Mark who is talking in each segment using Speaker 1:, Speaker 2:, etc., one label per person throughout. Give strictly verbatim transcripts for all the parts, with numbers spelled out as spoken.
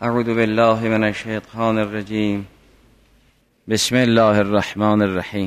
Speaker 1: اعوذ بالله من الشیطان الرجیم. بسم الله الرحمن الرحیم.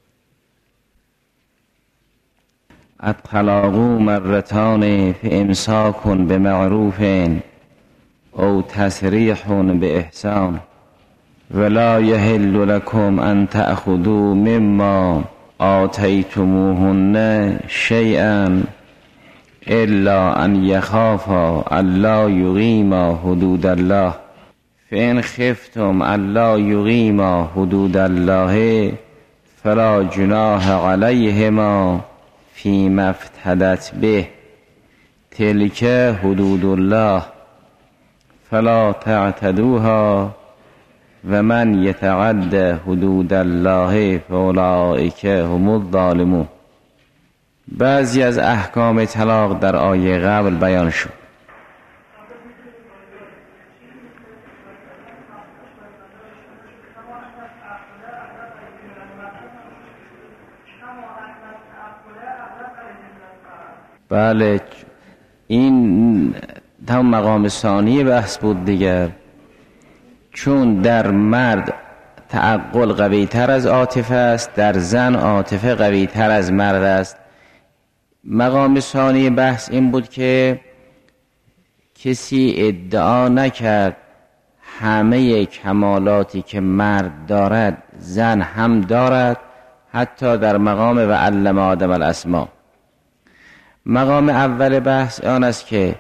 Speaker 1: الطلاق مرتان فامساک بمعروف او تسریح باحسان ولا یحل لكم ان تأخذوا مما آتیتموهن شیئا الا ان یخافا الا یقیما حدود الله فان خفتم الا یقیما حدود الله فلا جناح علیهما فیما افتدت به تلک حدود الله فلا تعتدوها و من یتعد حدود الله فاولئک هم الظالمون. بعضی از احکام طلاق در آیه قبل بیان شد. بله، این هم مقام ثانی بحث بود دیگر، چون در مرد تعقل قوی تر از عاطفه است، در زن عاطفه قوی تر از مرد است. مقام ثانی بحث این بود که کسی ادعا نکرد همه کمالاتی که مرد دارد زن هم دارد، حتی در مقام و علم آدم الاسما. مقام اول بحث آن است که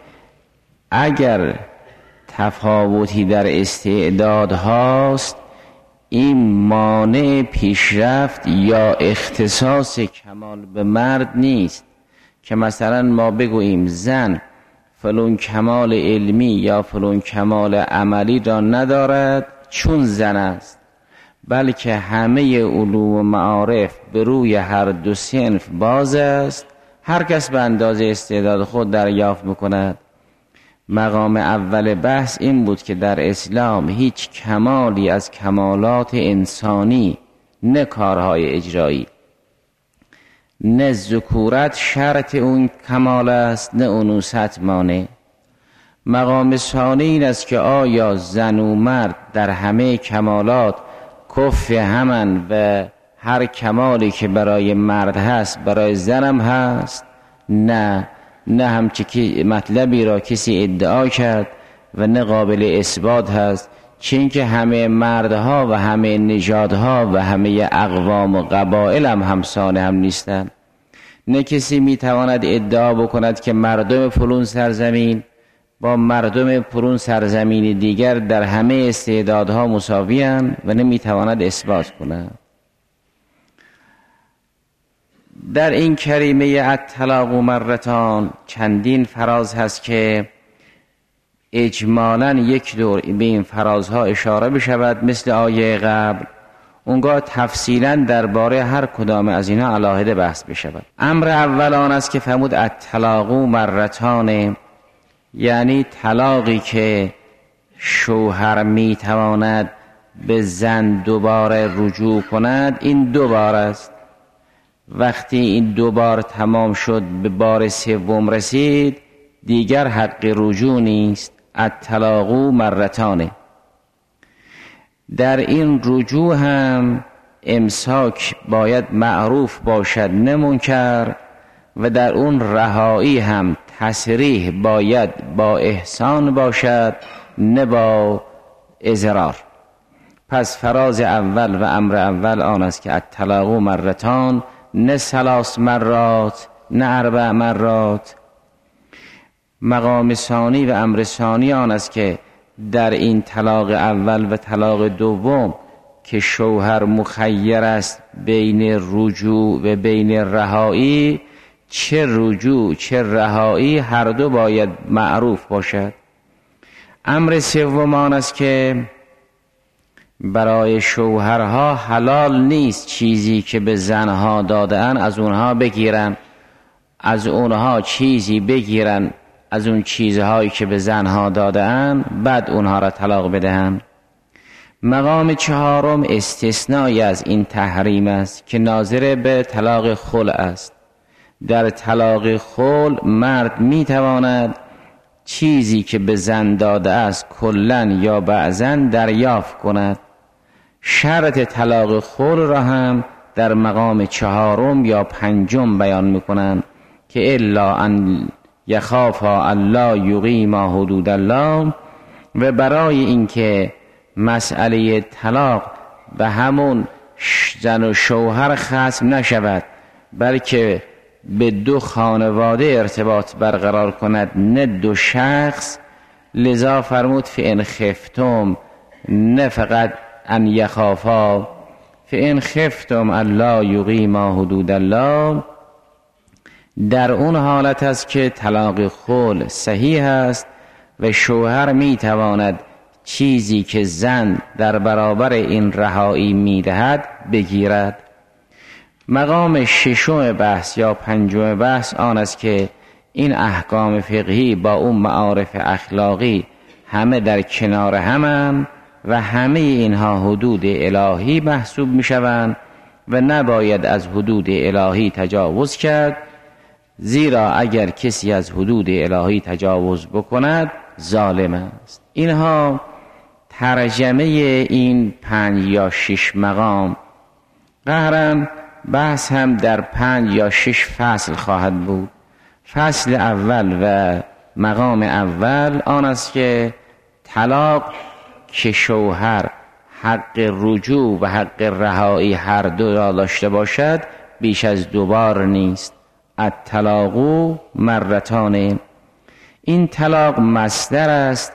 Speaker 1: اگر تفاوتی در استعداد هاست، این مانع پیشرفت یا اختصاص کمال به مرد نیست، که مثلا ما بگوییم زن فلان کمال علمی یا فلان کمال عملی را ندارد چون زن است، بلکه همه علوم و معارف به روی هر دو صنف باز است، هر کس به اندازه استعداد خود دریافت میکند. مقام اول بحث این بود که در اسلام هیچ کمالی از کمالات انسانی، نه کارهای اجرایی، نه ذکورت شرط اون کمال است، نه انوثت مانع. مقام ثانی این است که آیا زن و مرد در همه کمالات کف همن و هر کمالی که برای مرد هست برای زنم هست؟ نه، نه همچه مطلبی را کسی ادعا کرد و نه قابل اثبات هست، چون که همه مردها و همه نژادها و همه اقوام و قبایل هم همسان هم نیستند. نه کسی میتواند ادعا بکند که مردم فلان سرزمین با مردم فلان سرزمین دیگر در همه استعدادها مساوی‌اند و نمیتواند اثبات کند. در این کریمه الطلاق مرتان چندین فراز هست که اجمالاً یک دور به این فرازها اشاره بشود مثل آیه قبل، اونگاه تفصیلاً درباره هر کدام از اینا علاهده بحث بشود. امر اول آن است که فرمود الطلاق مرتان، یعنی طلاقی که شوهر میتواند به زن دوباره رجوع کند، این دو بار است. وقتی این دو بار تمام شد به بار سوم رسید، دیگر حق رجوع نیست. الطلاق مرتان. در این رجوع هم امساک باید معروف باشد نه منکر، و در اون رهایی هم تسریح باید با احسان باشد نه با اضرار. پس فراز اول و امر اول آن است که الطلاق مرتان، نه ثلاث مرات نه اربع مرات. مقام ثانی و امر ثانی آن است که در این طلاق اول و طلاق دوم که شوهر مخیر است بین رجوع و بین رهایی، چه رجوع چه رهایی هر دو باید معروف باشد. امر سوم آن است که برای شوهرها حلال نیست چیزی که به زنها دادن از اونها بگیرن، از اونها چیزی بگیرن از اون چیزهایی که به زنها دادن، بعد اونها را طلاق بدهن. مقام چهارم استثنایی از این تحریم است که ناظر به طلاق خلع است. در طلاق خلع مرد میتواند چیزی که به زن داده است کلاً یا بعضاً دریافت کند. شرط طلاق خلع را هم در مقام چهارم یا پنجم بیان میکنند که الا ان یخافا الله یقیما حدود الله، و برای اینکه مسئله طلاق به همون زن و شوهر ختم نشود بلکه به دو خانواده ارتباط برقرار کند نه دو شخص، لذا فرمود فإن خفتم، نه فقط ان یخافا، فإن خفتم الله یقیما حدود الله، در اون حالت است که طلاق خلع صحیح است و شوهر میتواند چیزی که زن در برابر این رهایی میدهد بگیرد. مقام ششم بحث یا پنجم بحث آن است که این احکام فقهی با اون معارف اخلاقی همه در کنار همند و همه اینها حدود الهی محسوب می شوند و نباید از حدود الهی تجاوز کرد، زیرا اگر کسی از حدود الهی تجاوز بکند ظالم است. اینها ترجمه این پنج یا شش مقام. قهراً بحث هم در پنج یا شش فصل خواهد بود. فصل اول و مقام اول آن است که طلاق که شوهر حق رجوع و حق رهایی هر دو را داشته باشد بیش از دو بار نیست. الطلاق مرتان، این طلاق مصدر است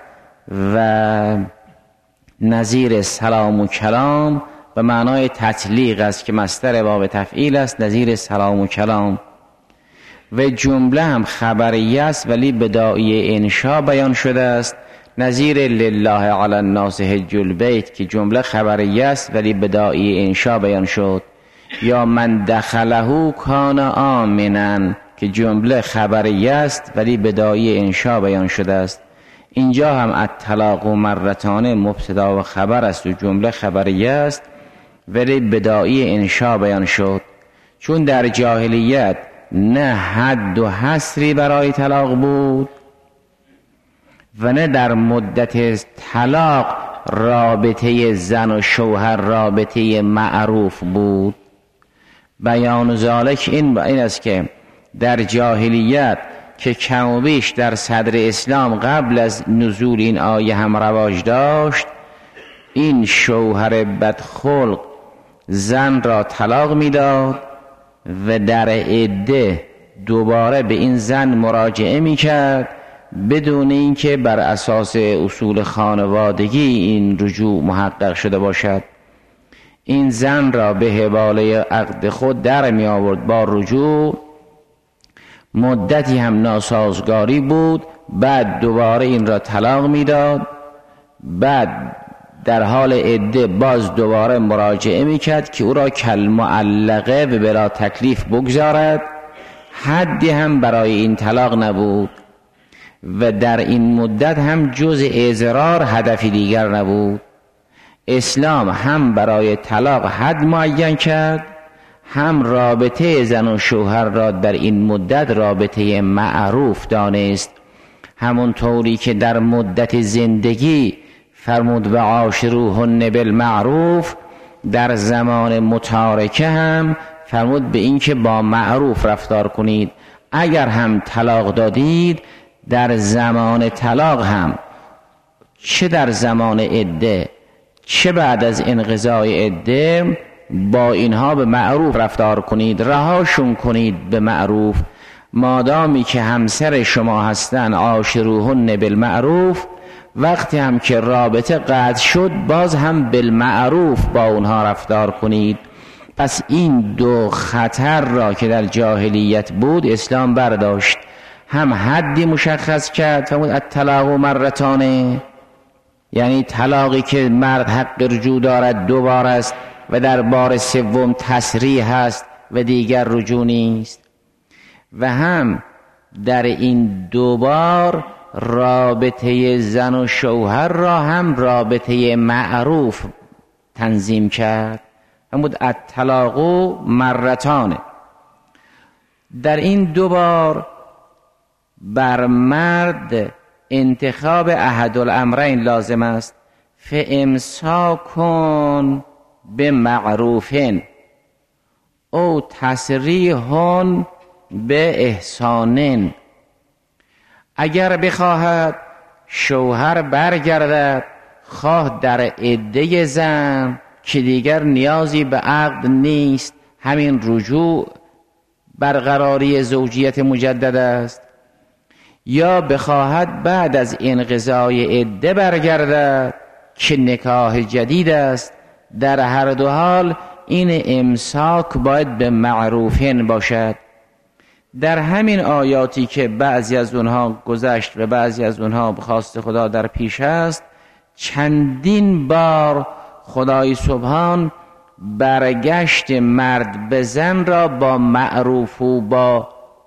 Speaker 1: و نظیر سلام و کلام به معنای تطلیق است که مصدر باب تفعیل است، نظیر سلام و کلام. و جمله هم خبریه است ولی بداعی انشا بیان شده است، نظیر لله علی الناس حج البیت که جمله خبریه است ولی بداعی انشا بیان شد، یا من دخله کان آمنا که جمله خبریه است ولی بداعی انشا بیان شده است. اینجا هم الطلاق مرتان مبتدا و خبر است و جمله خبریه است ولی بداعی انشا بیان شد، چون در جاهلیت نه حد و حصری برای طلاق بود و نه در مدت طلاق رابطه زن و شوهر رابطه معروف بود. بیان ذالک این این است که در جاهلیت که کم و بیش در صدر اسلام قبل از نزول این آیه هم رواج داشت، این شوهر بدخلق زن را طلاق میداد و در عده دوباره به این زن مراجعه میکرد بدون اینکه بر اساس اصول خانوادگی این رجوع محقق شده باشد. این زن را به حواله عقد خود در می آورد با رجوع، مدتی هم ناسازگاری بود، بعد دوباره این را طلاق میداد، بعد در حال عده باز دوباره مراجعه میکرد که او را کالمعلقه و بلا تکلیف بگذارد. حدی هم برای این طلاق نبود و در این مدت هم جز اضرار هدفی دیگر نبود. اسلام هم برای طلاق حد معین کرد، هم رابطه زن و شوهر را در این مدت رابطه معروف دانست، همون طوری که در مدت زندگی فرمود و عاشروهن بالمعروف، در زمان متارکه هم فرمود به این که با معروف رفتار کنید. اگر هم طلاق دادید در زمان طلاق هم، چه در زمان عده چه بعد از انقضای عده، با اینها به معروف رفتار کنید، رهاشون کنید به معروف. مادامی که همسر شما هستن عاشروهن بالمعروف، وقتی هم که رابطه قطع شد باز هم بالمعروف با اونها رفتار کنید. پس این دو خطر را که در جاهلیت بود اسلام برداشت، هم حدی مشخص کرد فرمود الطلاق مرتانه، یعنی طلاقی که مرد حق رجوع دارد دو بار است و در بار سوم تسریح است و دیگر رجوع نیست، و هم در این دو بار رابطه زن و شوهر را هم رابطه معروف تنظیم کرد. فرمود الطلاق مرتانه. در این دو بار بر مرد انتخاب احد الامرین لازم است. فامساکن بمعروف او تسریح به احسان. اگر بخواهد شوهر برگردد، خواه در عده زن که دیگر نیازی به عقد نیست، همین رجوع برقراری زوجیت مجدد است، یا بخواهد بعد از انقضای عده برگردد که نکاح جدید است، در هر دو حال این امساک باید به معروفین باشد. در همین آیاتی که بعضی از اونها گذشت و بعضی از اونها به خواست خدا در پیش است، چندین بار خدای سبحان برگشت مرد به زن را با معروف و با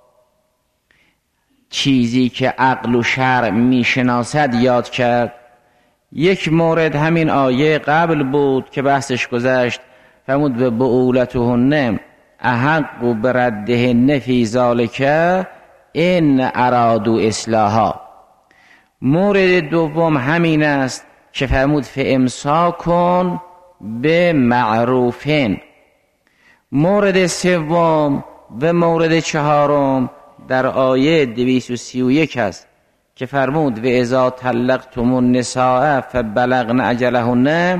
Speaker 1: چیزی که عقل و شرع میشناسد یاد کرد. یک مورد همین آیه قبل بود که بحثش گذشت، فرمود به بعولتهن احق و بردهن فی ذالک ان ارادوا اصلاحا. مورد دوم همین است که فرمود فامساکن به معروفین. مورد سوم و مورد چهارم در آیه دویست و سی و یک است که فرمود و اذا طلقتم النساء فبلغن اجلهن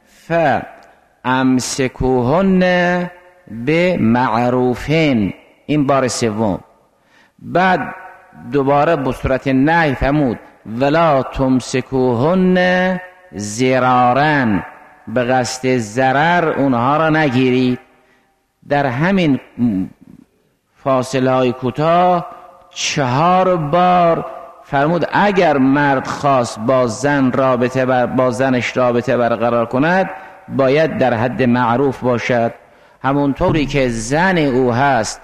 Speaker 1: فامسکوهن به معروفین. این بار سوم. بعد دوباره به صورت نهی فرمود ولا تمسکوهن ضرارا، به قصد ضرر اونها را نگیرید. در همین فاصله های کوتاه چهار بار فرمود اگر مرد خواست با زن رابطه بر با زنش رابطه برقرار کند باید در حد معروف باشد. همونطوری که زن او هست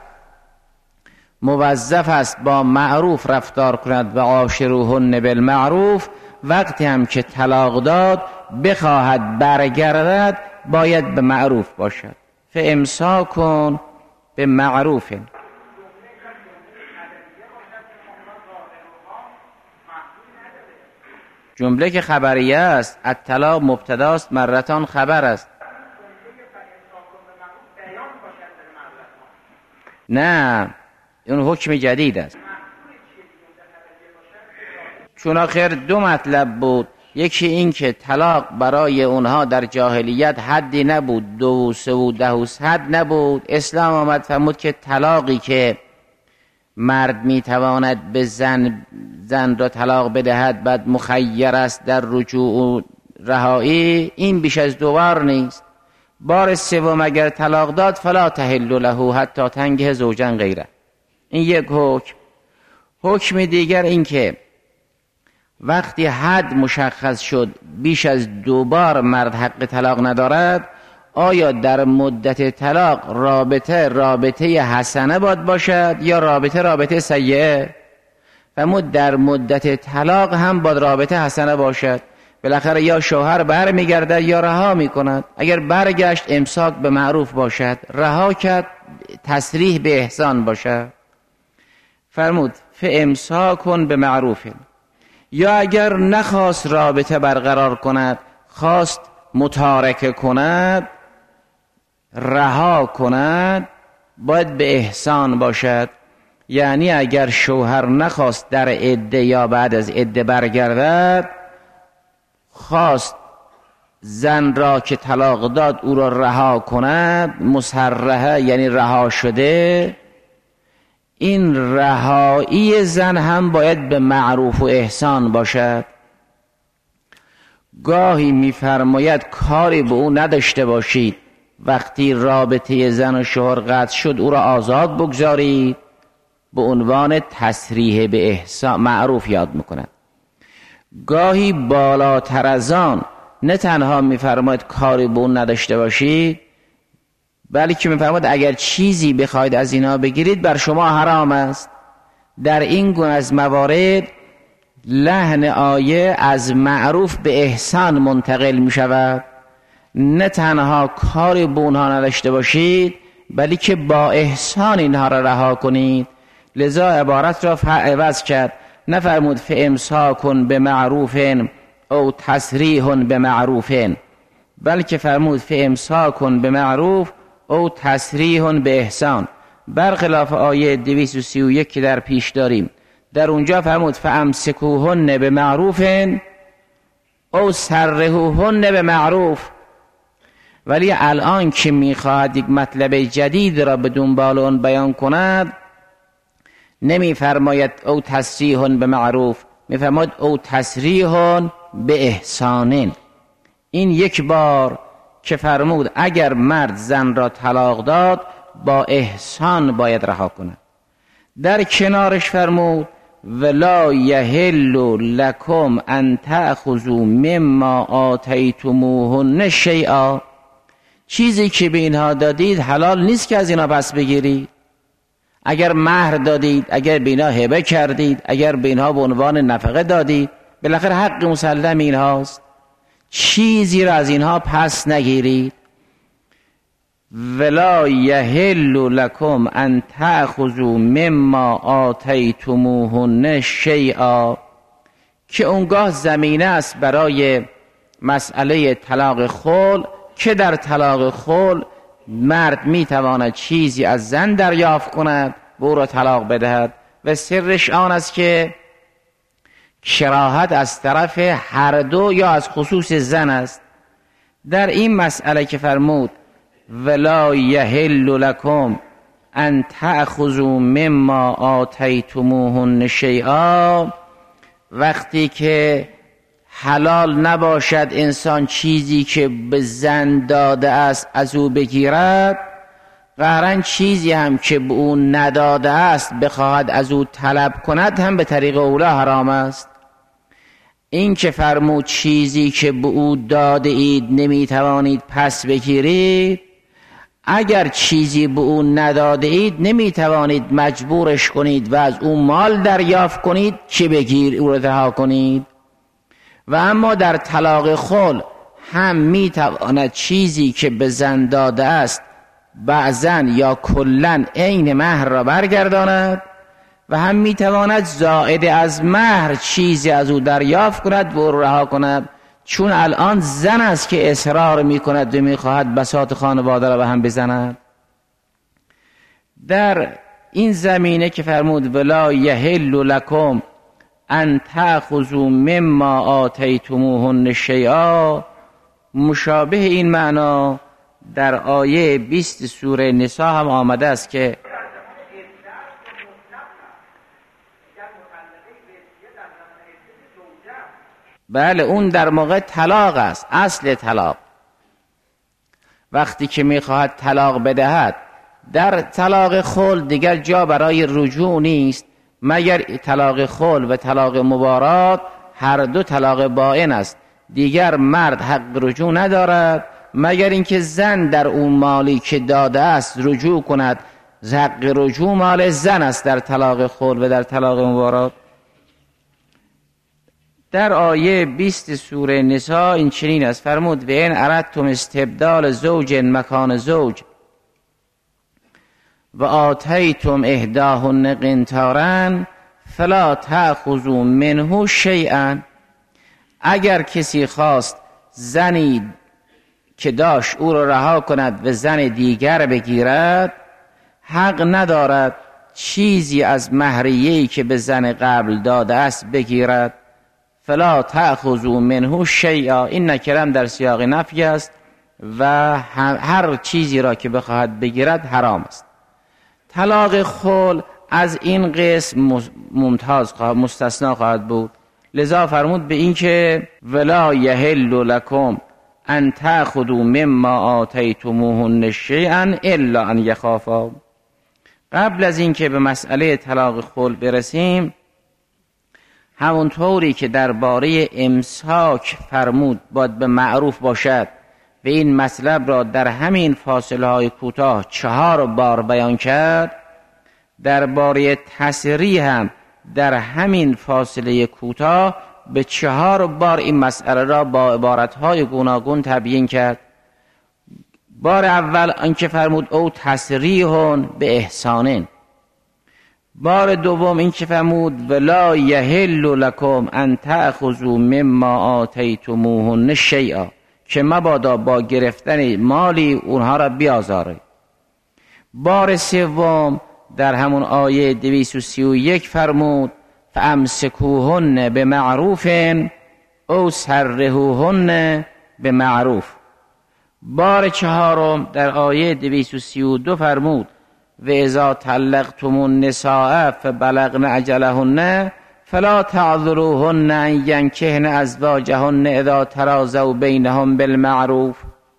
Speaker 1: موظف است با معروف رفتار کند و عاشروهن بالمعروف، وقتی هم که طلاق داد بخواهد برگردد باید به معروف باشد. فامساکن به معروف. جمله که خبریه است، الطلاق مبتداست مرتان خبر است. نه، اون حکم جدید است. چون آخر دو مطلب بود، یکی این که طلاق برای اونها در جاهلیت حدی نبود، دو و سه و ده و صد نبود. اسلام آمد فرمود که طلاقی که مرد میتواند به زن زن را طلاق بدهد بعد مخیر است در رجوع و رهایی، این بیش از دو بار نیست. بار سوم اگر طلاق داد فلا تحل له حتی تنکح زوجا غیره. این یک حکم. حکم دیگر این که وقتی حد مشخص شد بیش از دو بار مرد حق طلاق ندارد، آیا در مدت طلاق رابطه رابطه حسنه باید باشد یا رابطه رابطه سیئه؟ فرمود در مدت طلاق هم باید رابطه حسنه باشد. بالاخره یا شوهر بر میگرده یا رها میکند. اگر برگشت امساک به معروف باشد، رها کرد تسریح به احسان باشد. فرمود فامساکن به معروف. یا اگر نخواست رابطه برقرار کند، خواست متارکه کند، رها کند، باید به احسان باشد. یعنی اگر شوهر نخواست در عده یا بعد از عده برگردد، خواست زن را که طلاق داد او را رها کند، مسرحه یعنی رها شده، این رهایی زن هم باید به معروف و احسان باشد. گاهی میفرماید کاری به او نداشته باشید، وقتی رابطه زن و شوهر قطع شد او را آزاد بگذارید، به عنوان تسریح به احسان معروف یاد میکند. گاهی بالاتر از آن نه تنها میفرماید کاری به اون نداشته باشید، بلکه میفرماید اگر چیزی بخواید از اینا بگیرید بر شما حرام است. در این گونه از موارد لحن آیه از معروف به احسان منتقل می شود. نه تنها کاری به اونها نداشته باشید بلکه با احسان اینها را رها کنید. لذا عبارت را عوض کرد نفرمود فامساکن به معروف او تسریح به معروف، بلکه فرمود فامساکن به معروف او تسریح به احسان، برخلاف آیه دویست و سی و یک که در پیش داریم. در اونجا فرمود فامسکوهن به معروف او سرحوهن به معروف، ولی الان که میخواهد یک مطلب جدید را به دنبال اون بیان کند نمیفرماید او تسریح به معروف، میفرماید او تسریح به احسان. این یک بار که فرمود اگر مرد زن را طلاق داد با احسان باید رها کند. در کنارش فرمود ولا یحل لکم ان تأخذوا مما آتیتموهن شیئا، چیزی که به اینها دادید حلال نیست که از اینا پس بگیرید. اگر مهر دادید، اگر به اینها هبه کردید، اگر به اینها به عنوان نفقه دادید، بالاخره حق مسلم اینهاست، چیزی را از اینها پس نگیرید. ولا یحل لکم ان تأخذوا مما آتیتموهن شیئا، که اونگاه زمینه است برای مسئله طلاق خلع، که در طلاق خلع مرد میتواند چیزی از زن دریافت کند و او را طلاق بدهد و سرش آن است که کراهت از طرف هر دو یا از خصوص زن است. در این مسئله که فرمود ولا یحل لکم ان تأخذوا مما آتیتموهن شیئا، وقتی که حلال نباشد انسان چیزی که به زن داده است از او بگیرد، قهرن چیزی هم که به او نداده است بخواهد از او طلب کند هم به طریق اولا حرام است. این که فرمود چیزی که به او داده اید نمیتوانید پس بگیرید، اگر چیزی به او نداده اید نمیتوانید مجبورش کنید و از او مال دریافت کنید که بگیر او را رها کنید. و اما در طلاق خلع هم میتواند چیزی که به زن داده است بعضا یا کلا عین مهر را برگرداند و هم میتواند زائد از مهر چیزی از او دریافت کند و او رها کند، چون الان زن است که اصرار میکند و میخواهد بساط خانواده را به هم بزند. در این زمینه که فرمود ولا یحل لکم ان تأخذوا مما آتیتموهن شیئا، مشابه این معنا در آیه بیست سوره نساء هم آمده است که بله اون در موقع طلاق است، اصل طلاق. وقتی که میخواهد طلاق بدهد در طلاق خلع دیگر جا برای رجوع نیست، مگر طلاق خلع و طلاق مبارات هر دو طلاق بائن است، دیگر مرد حق رجوع ندارد مگر اینکه زن در اون مالی که داده است رجوع کند. حق رجوع مال زن است در طلاق خلع و در طلاق مبارات. در آیه بیست سوره نساء این چنین است، فرمود و این اردتم استبدال زوج مکان زوج و آتیتم احداهن قنطارا فلا تأخذوا منه شیئا، اگر کسی خواست زنی که داشت او را رها کند و زن دیگر بگیرد، حق ندارد چیزی از مهریه‌ای که به زن قبل داده است بگیرد. فلا تأخذوا منه شیئا، این نکره در سیاق نفی است و هر چیزی را که بخواهد بگیرد حرام است. طلاق خلع از این قسم ممتاز خواهد مستثنا خواهد بود، لذا فرمود به این که ولا یحل لکم ان تأخذوا مما آتیتموهن شیئا الا ان یخافا. قبل از این که به مسئله طلاق خلع برسیم، همونطوری که درباره امساک فرمود باید به معروف باشد و این مطلب را در همین فاصله های کوتاه چهار بار بیان کرد، درباره تسریح هم در همین فاصله کوتاه به چهار بار این مسئله را با عبارتهای گوناگون تبیین کرد. بار اول آنکه فرمود او تسریح به احسان، بار دوم این که فرمود ولا یحل لکم ان تأخذوا مما آتیتموهن شیئا، که مبادا با گرفتن مالی اونها را بیازاره. بار سوم در همون آیه دویست و سی و یک فرمود فامسکوهن بمعروف او سرحوهن بمعروف. بار چهارم در آیه دویست و سی و دو فرمود و اذا طلقتم النساء فبلغن اجلهن فلا تعذروهن ان ینکحن ازواجهن اذا تراضوا بینهم بالمعروف.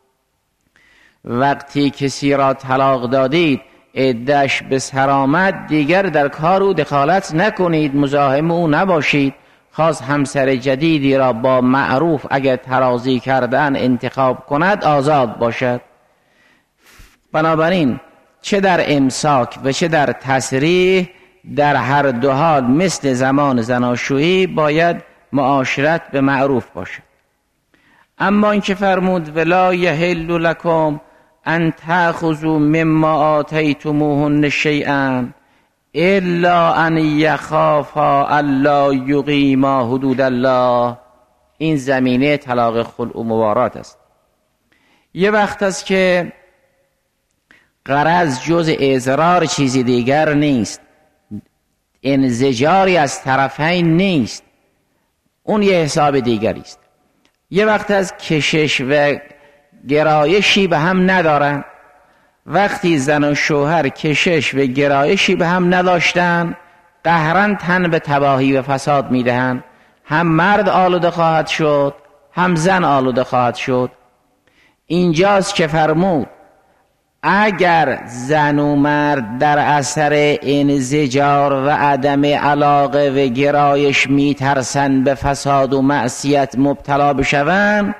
Speaker 1: وقتی کسی را طلاق دادید عده‌اش به سر آمد دیگر در کار او دخالت نکنید، مزاحم او نباشید، خاص همسر جدیدی را با معروف اگر تراضی کردن انتخاب کند آزاد باشد. بنابراین چه در امساک و چه در تسریح در هر دو حال مثل زمان زناشویی باید معاشرت به معروف باشد. اما این که فرمود ولا یحل لکم ان تأخذوا مما آتیتموهن شیئا الا ان یخافا الا یقیما حدود الله، این زمینه طلاق خلع و موارات است. یه وقت است که غرض جز اضرار چیزی دیگر نیست، انزجاری از طرفین نیست، اون یه حساب دیگری است. یه وقت از کشش و گرایشی به هم ندارن. وقتی زن و شوهر کشش و گرایشی به هم نداشتن قهرن تن به تباهی و فساد میدهن، هم مرد آلوده خواهد شد هم زن آلوده خواهد شد. اینجاست که فرمود اگر زن و مرد در اثر انزجار و عدم علاقه و گرایش میترسن به فساد و معصیت مبتلا بشوند،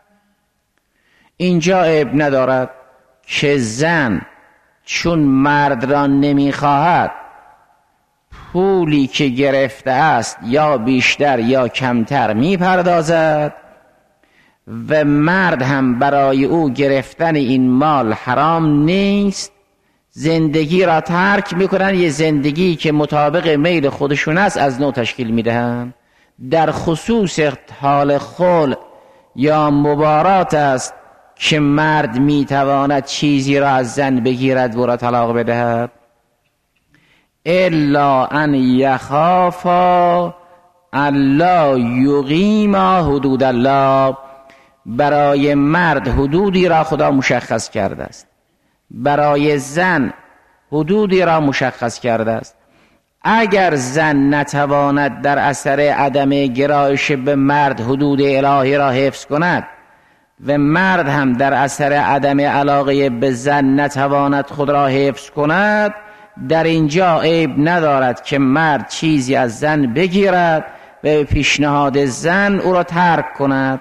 Speaker 1: اینجا عیب ندارد که زن چون مرد را نمیخواهد پولی که گرفته است یا بیشتر یا کمتر میپردازد و مرد هم برای او گرفتن این مال حرام نیست، زندگی را ترک میکنن، یه زندگی که مطابق میل خودشون است از نو تشکیل میدهن. در خصوص حال خلع یا مبارات است که مرد میتواند چیزی را از زن بگیرد و را طلاق بدهد. الا ان یخافا الا یقیما حدود الله، برای مرد حدودی را خدا مشخص کرده است، برای زن حدودی را مشخص کرده است. اگر زن نتواند در اثر عدم گرایش به مرد حدود الهی را حفظ کند و مرد هم در اثر عدم علاقه به زن نتواند خود را حفظ کند، در اینجا عیب ندارد که مرد چیزی از زن بگیرد و به پیشنهاد زن او را ترک کند.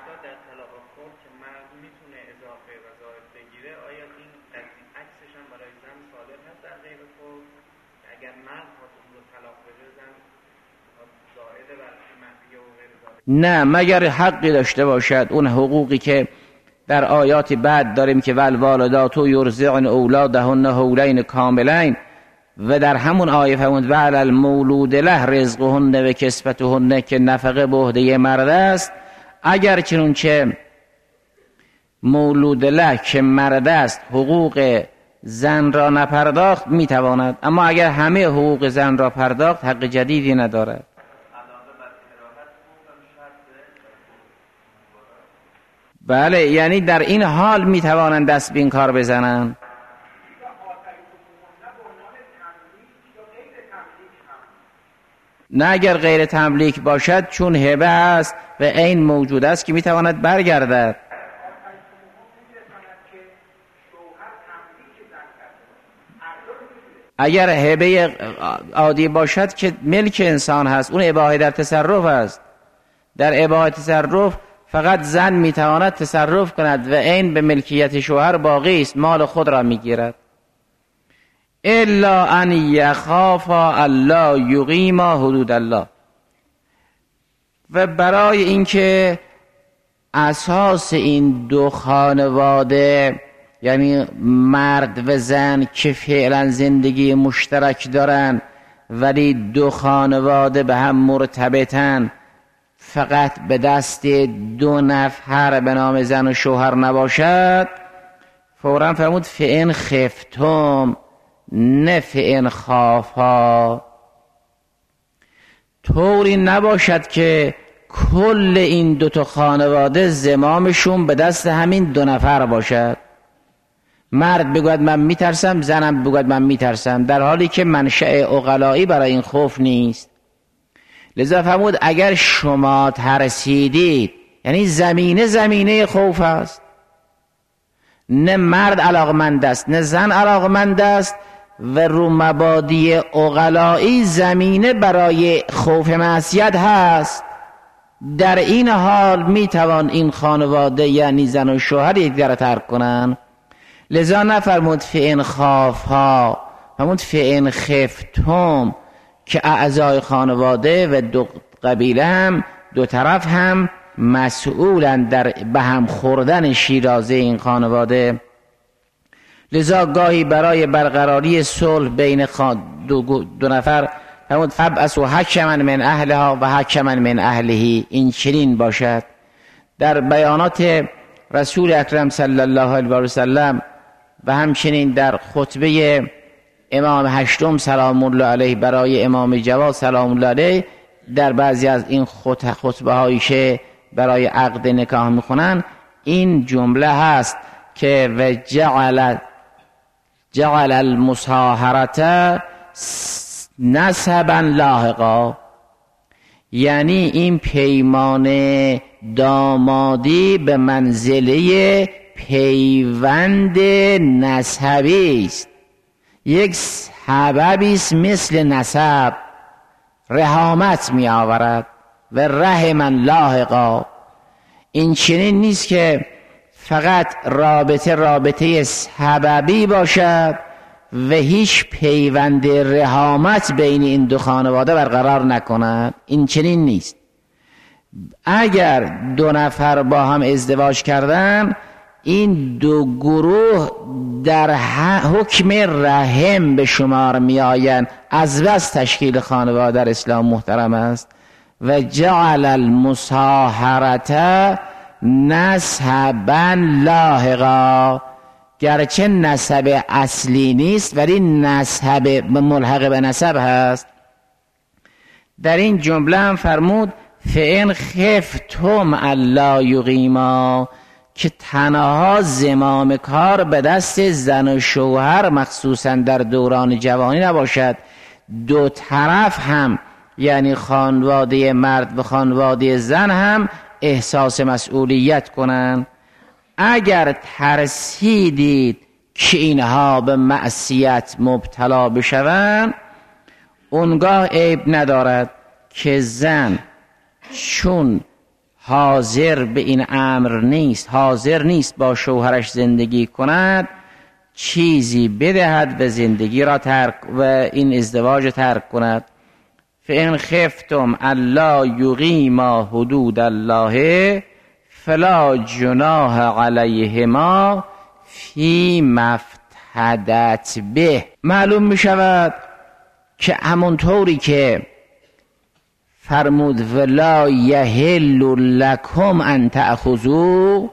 Speaker 1: نه، مگر حقی داشته باشد، اون حقوقی که در آیات بعد داریم که والوالدات یرضعن اولادهن حولین کاملین، و در همون آیه فرمود و علی المولود له رزقهن و کسوتهن که نفقه به عهده مرد است. اگر چنانچه مولود له که مرد است حقوق زن را نپرداخت میتواند، اما اگر همه حقوق زن را پرداخت حق جدیدی ندارد. بله، یعنی در این حال میتوانند دست به این کار بزنند. نه اگر غیر تملیک باشد، چون هبه است و عین موجود است که میتواند برگردد. اگر هبه عادی باشد که ملک انسان هست، اون اباحه در تصرف است. در اباحه تصرف فقط زن میتواند تصرف کند و عین به ملکیت شوهر باقی است، مال خود را میگیرد. الا ان یخافا الا یقیما حدود الله. و برای اینکه اساس این دو خانواده، یعنی مرد و زن که فعلا زندگی مشترک دارن، ولی دو خانواده به هم مرتبطن، فقط به دست دو نفر به نام زن و شوهر نباشد، فوراً فرمود فئن خفتم، نه فئن خافا. طوری نباشد که کل این دو تا خانواده زمامشون به دست همین دو نفر باشد. مرد بگوید من میترسم، زنم بگوید من میترسم، در حالی که منشأ عقلایی برای این خوف نیست. لذا فرمود اگر شما ترسیدید، یعنی زمینه زمینه خوف است، نه مرد علاقمند است نه زن علاقمند است و رو مبادی عقلایی زمینه برای خوف معصیت هست. در این حال میتوان این خانواده یعنی زن و شوهر یکدیگر را ترک کنن. لذا نفرمود فئن خافها، فرمود فئن خفتم، که اعضای خانواده و دو قبیله هم دو طرف هم مسئولن در به هم خوردن شیرازه این خانواده. لذا گاهی برای برقراری صلح بین دو, دو نفر فرمود فبعثوا حکما من اهلها و حکما من اهله، این چنین باشد. در بیانات رسول اکرم صلی الله علیه و سلم و همچنین در خطبه امام هشتم سلام الله علیه برای امام جواد سلام الله علیه، در بعضی از این خطبه هایی که برای عقد نکاح میخونن این جمله هست که و جعل جعل المصاهرت نسبا لاحقا، یعنی این پیمان دامادی به منزله پیوند نسبی است، یک سببی است مثل نسب، رحامت می آورد و رحما لاحقا. این چنین نیست که فقط رابطه رابطه سببی باشد و هیچ پیوند رحامت بین این دو خانواده برقرار نکند. این چنین نیست. اگر دو نفر با هم ازدواج کردن، این دو گروه در حکم رحم به شمار می آیند، از بس تشکیل خانواده در اسلام محترم است. و جعل المصاهرت نسبا لاحقا، گرچه نسب اصلی نیست ولی نسب ملحق به نسب هست. در این جمله هم فرمود فئن خفتم الا یقیما، که تنها زمام کار به دست زن و شوهر مخصوصا در دوران جوانی نباشد، دو طرف هم یعنی خانواده مرد و خانواده زن هم احساس مسئولیت کنند. اگر ترسیدید که اینها به معصیت مبتلا بشوند، اونگاه عیب ندارد که زن چون حاضر به این امر نیست، حاضر نیست با شوهرش زندگی کند، چیزی بدهد و زندگی را ترک و این ازدواج ترک کند. فإن خفتم الا یقیما حدود الله فلا جناح علیهما فی مفتدت به. معلوم می شود که همونطوری که فرمود ولا یحل لکم ان تأخذوا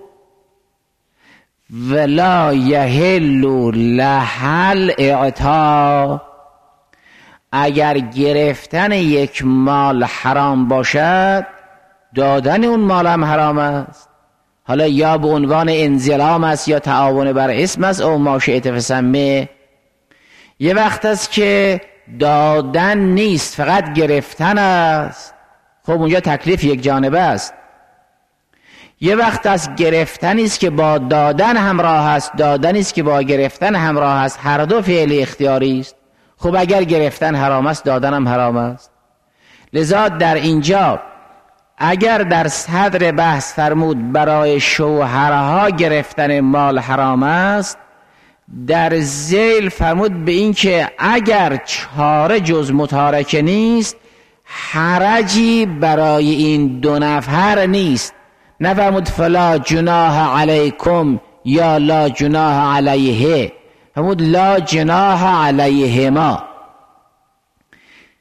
Speaker 1: ولا یحل لها الاعطاء، اگر گرفتن یک مال حرام باشد، دادن اون مال هم حرام است. حالا یا به عنوان انظلام است یا تعاون بر اسم است او ما شئت فسمه. یه وقت است که دادن نیست فقط گرفتن است، خب اونجا تکلیف یک جانبه است. یه وقت است گرفتن است که با دادن همراه است، دادن است که با گرفتن همراه است، هر دو فعل اختیاری است. خب اگر گرفتن حرام است دادن هم حرام است. لذا در اینجا اگر در صدر بحث فرمود برای شوهرها گرفتن مال حرام است، در ذیل فرمود به این که اگر چاره جز متارکه نیست، حرجی برای این دو نفر نیست. نفرمود فلا جناح علیکم یا لا جناح علیه، فرمود لا جناح علیهما.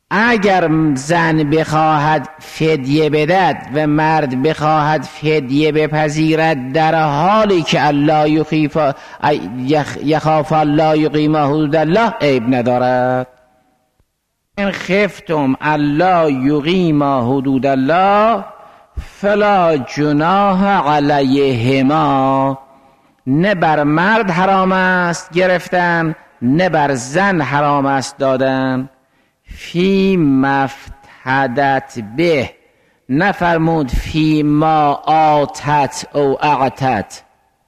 Speaker 1: اگر زن بخواهد فدیه بدهد و مرد بخواهد فدیه بپذیرد در حالی که الله یخیف یخاف الله یقیم حدود الله عیب ندارد. ان خفتم الله یقیم حدود الله فلا جناح علیهما، نه بر مرد حرام است گرفتن نه بر زن حرام است دادن. فی مفتدت به، نفرمود فی ما آتت او اعتت،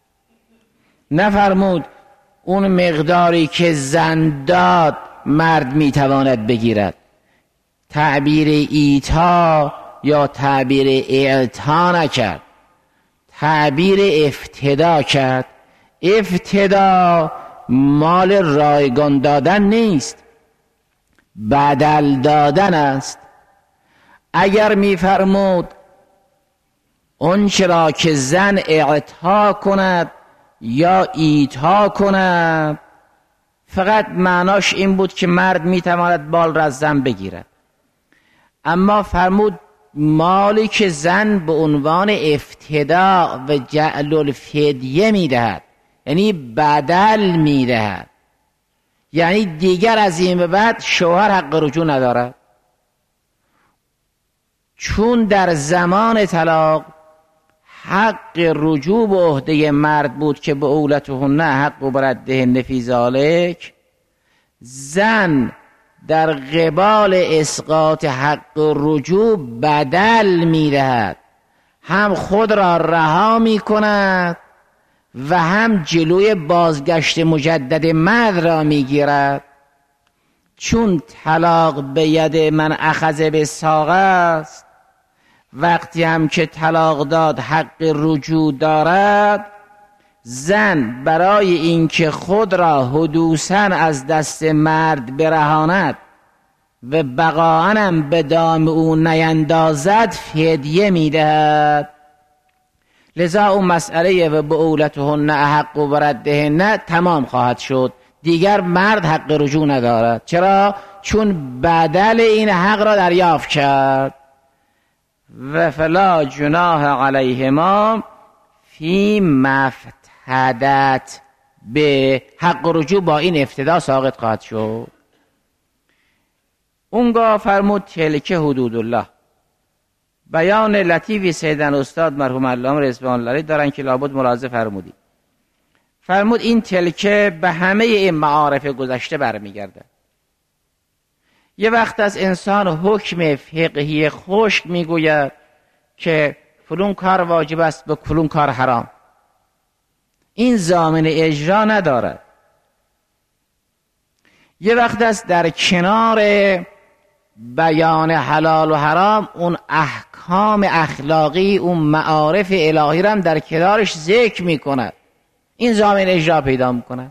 Speaker 1: نفرمود اون مقداری که زن داد مرد میتواند بگیرد. تعبیر ایتا یا تعبیر اعطا نکرد، تعبیر افتدا کرد. افتدا مال رایگان دادن نیست، بدل دادن است. اگر میفرمود اون چرا که زن اعطا کند یا ایتا کند، فقط معناش این بود که مرد میتواند مال را از زن بگیرد. اما فرمود مالی که زن به عنوان افتدا و جعل الفدیه میدهد، یعنی بدل میدهد، یعنی دیگر از این به بعد شوهر حق رجوع ندارد. چون در زمان طلاق حق رجوع به عهده مرد بود که به اولتهن حق و بردهن فی ذالک، زن در قبال اسقاط حق رجوع بدل میدهد، هم خود را رها میکند و هم جلوی بازگشت مجدد مرد را میگیرد. چون طلاق به ید من اخذ به ساق است، وقتی هم که طلاق داد حق رجوع دارد، زن برای اینکه خود را حدوثاً از دست مرد برهاند و بقاءً به دام او نیندازد فدیه میدهد. لذا اون مسئله و بعولتهن احق و بردهن تمام خواهد شد، دیگر مرد حق رجوع ندارد. چرا؟ چون بدل این حق را دریافت کرد. و فلا جناح علیهما فی مفتدت به، حق رجوع با این افتدا ساقط خواهد شد. اونگاه فرمود تلک حدود الله. بیان لطیفی سیدن استاد مرحوم علامه رضوان الله دارن که لابد ملاحظه فرمودید. فرمود این تلکه به همه این معارف گذشته برمیگرده. یه وقت از انسان حکم فقهی خشک میگوید که فلون کار واجب است به فلون کار حرام، این ضامن اجرا ندارد. یه وقت است در کنار بیان حلال و حرام اون احکام اخلاقی، اون معارف الهی را هم در کنارش ذکر میکند، این ضامن اجرا پیدا میکند.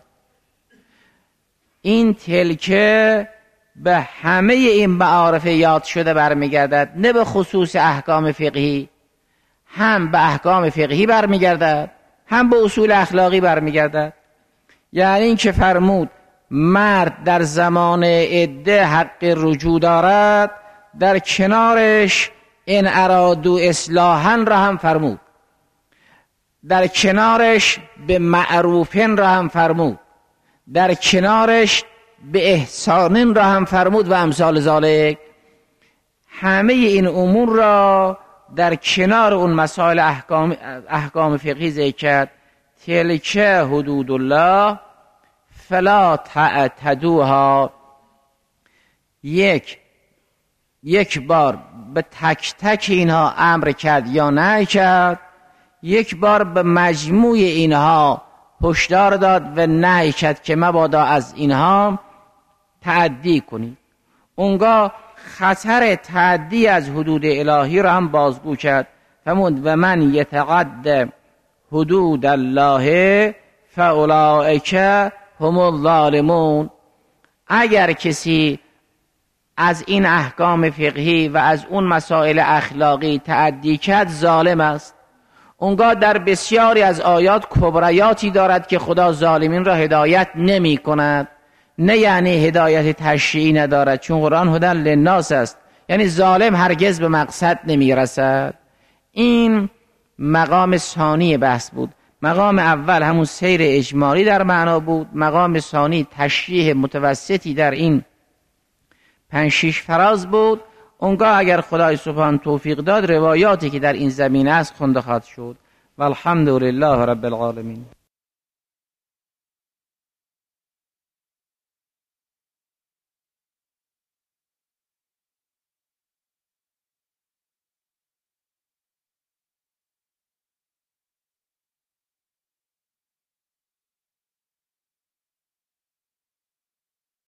Speaker 1: این تلکه به همه این معارف یاد شده برمیگردد، نه به خصوص احکام فقهی، هم به احکام فقهی برمیگردد هم به اصول اخلاقی برمیگردد. یعنی این که فرمود مرد در زمان عده حق رجوع دارد، در کنارش ان ارادو اصلاحا را هم فرمود، در کنارش به معروفن را هم فرمود، در کنارش به احسانن را هم فرمود و امثال ذالک. همه این امور را در کنار اون مسائل احکام, احکام فقهی ذکر کرد. تلک حدود الله فلا تعتدوها. یک یک بار به تک تک اینها امر کرد یا نهی کرد، یک بار به مجموع اینها هشدار داد و نهی کرد که مبادا از اینها تعدی کنید. اونگاه خطر تعدی از حدود الهی را هم بازگو کرد. فرمود و من یتعد حدود الله فاولئک هم الظالمون. اگر کسی از این احکام فقهی و از اون مسائل اخلاقی تعدی کرد ظالم است. اونگاه در بسیاری از آیات کبریاتی دارد که خدا ظالمین را هدایت نمی کند. نه یعنی هدایت تشریعی ندارد، چون قرآن هدی للناس است، یعنی ظالم هرگز به مقصد نمیرسد. این مقام ثانی بحث بود. مقام اول همون سیر اجمالی در معنا بود، مقام ثانی تشریح متوسطی در این پنج شیش فراز بود. اونگاه اگر خدای سبحان توفیق داد روایاتی که در این زمینه است خونده خواهد شد. والحمد لله رب العالمین.